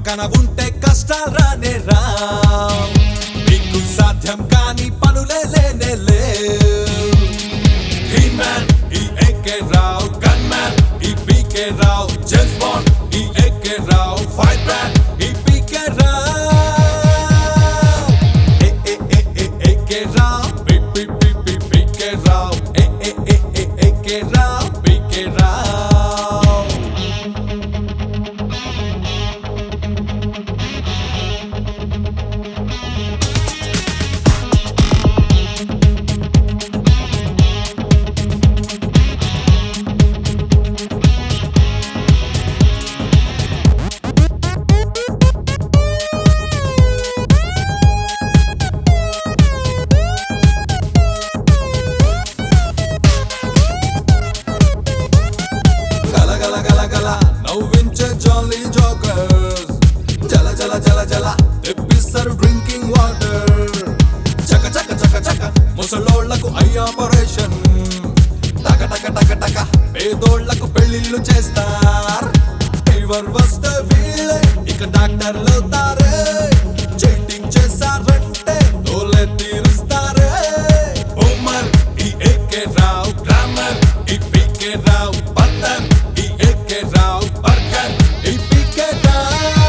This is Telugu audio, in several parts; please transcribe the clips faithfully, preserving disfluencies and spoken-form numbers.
పక్కన ఉంటే కష్టాలు రానే రా మీకు సాధ్యం కాని పనులే లేనే లేవు హీ మ్యాన్ ఈ ఏకే రావ్ గన్ మ్యాన్ ఈ పీకే రావ్ జేమ్స్ బాండ్ ఈ ఏకే రావ్ ఫైర్ బ్రాండ్ ఈ PK Rao A A A A AK Rao P P P P PK Rao A A A A AK Rao PK Rao నవ్వించే జాలీ జోకర్స్ జల జల జల జల తెప్పిస్తారు డ్రింకింగ్ వాటర్ చక చక చక చక ముసలోళ్లకు ఐ ఆపరేషన్ టక టక టక టక పేదోళ్లకు పెళ్లిళ్ళు చేస్తారు ఫీవర్ వస్తే వీళ్ళే ఇక డాక్టర్లు అవుతారే చీటింగ్ చేశారంటే తోలే తీరుస్తారే బొమ్మర్ ఈ ఏకే రావ్ గ్రామర్ ఈ పీకే రావ్ బందర్ ఈ ఏకే రావ్ బర్గర్ ఈ PK Rao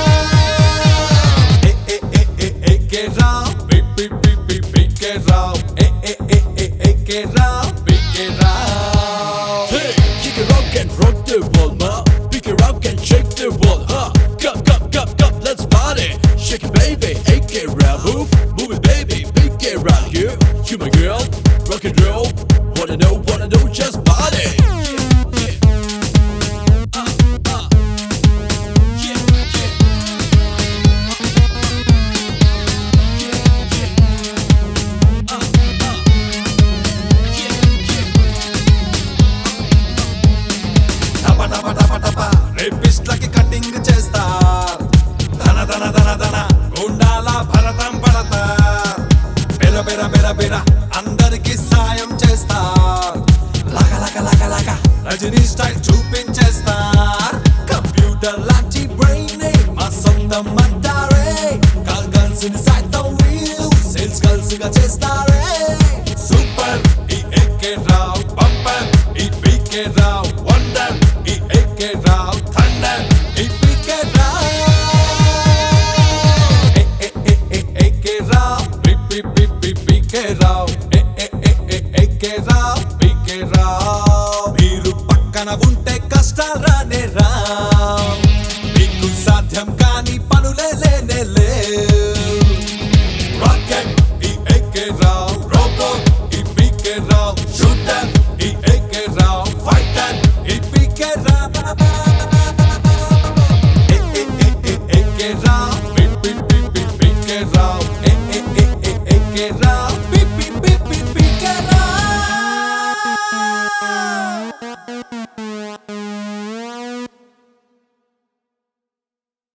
A A A A AK Rao P P P P PK Rao A A A A AK Rao PK Rao Hey, kick it rock and rock the world, ma. Pick it rock and shake the world, huh? Come, come, come, come, let's party. Shake it, baby, A K round, move, move it, baby, pick it round here. You my girl, rock and roll. Wanna know, wanna know, just party. రేపిస్ట్లకి కటింగ్ చేస్తారు ధన ధన ధన ధన గుండాల భరతం పడతారు బెర బెర బెర బెర అందరికి సాయం చేస్తారు లగ లగ లగ లగ రజనీ స్టైల్ చూపించేస్తారు కంప్యూటర్ లాగా